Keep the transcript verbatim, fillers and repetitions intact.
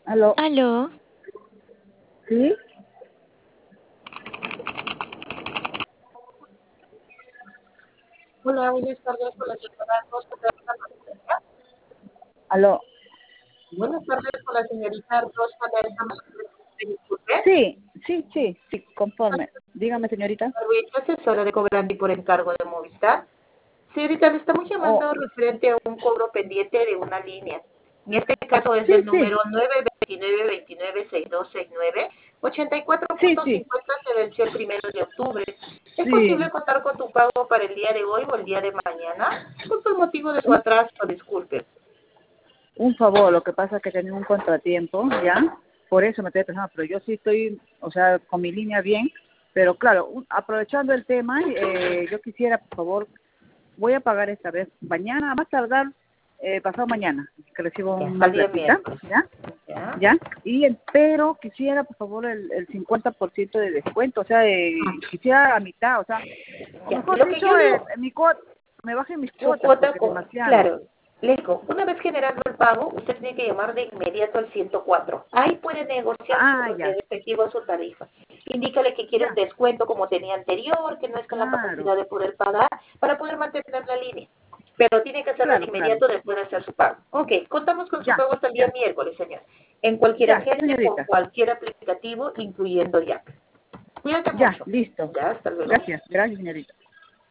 Aló, Aló, ¿sí? Hola, buenas tardes con la señora Rosa Teresa. Aló. Buenas tardes con la señorita Rosa Teresa. Disculpe. Sí, sí, sí, sí, conforme. Dígame, señorita. Soy asesora de cobrante por encargo de Movistar. Señorita, le estamos Oh, llamando referente a un cobro pendiente de una línea. En este caso es sí, del sí, número nueve veintinueve veintinueve sesenta y dos sesenta y nueve, ochenta y cuatro sí, punto sí, cincuenta se venció el primero de octubre. ¿Es posible sí. contar con tu pago para el día de hoy o el día de mañana? ¿Cuál fue el motivo de su Un, atraso? Disculpe. un favor, lo que pasa es que tenía un contratiempo, ¿ya? Por eso me estoy pensando, pero yo sí estoy, o sea, con mi línea bien. Pero claro, un- aprovechando el tema, eh, yo quisiera, por favor, voy a pagar esta vez mañana, a más tardar, eh, pasado mañana, que recibo Ya, una al día platita, miércoles. ¿ya? ¿Ya? ¿Ya? Y el- pero quisiera, por favor, el, el cincuenta por ciento de descuento, o sea, eh, quisiera a mitad, o sea, o Ya, mejor lo que dicho, yo le eh, mi cuota, me bajen mis su cuotas, cuota, porque es con, demasiado. claro, le digo, una vez generando el pago, usted tiene que llamar de inmediato al ciento cuatro. Ahí puede negociar su Ah, eh, ya, respectivo su tarifa. Indícale que quiere un ya, descuento como tenía anterior, que no es con la claro, capacidad de poder pagar, para poder mantener la línea. Pero tiene que hacerlo de claro, claro, inmediato después de hacer su pago. Ok, contamos con su ya, pago hasta el día ya, miércoles, señor. En cualquier ya, ya, agente, por señorita, cualquier aplicativo, incluyendo ya. Cuídate ya, mucho. listo. Ya, hasta luego. Gracias, gracias, señorita.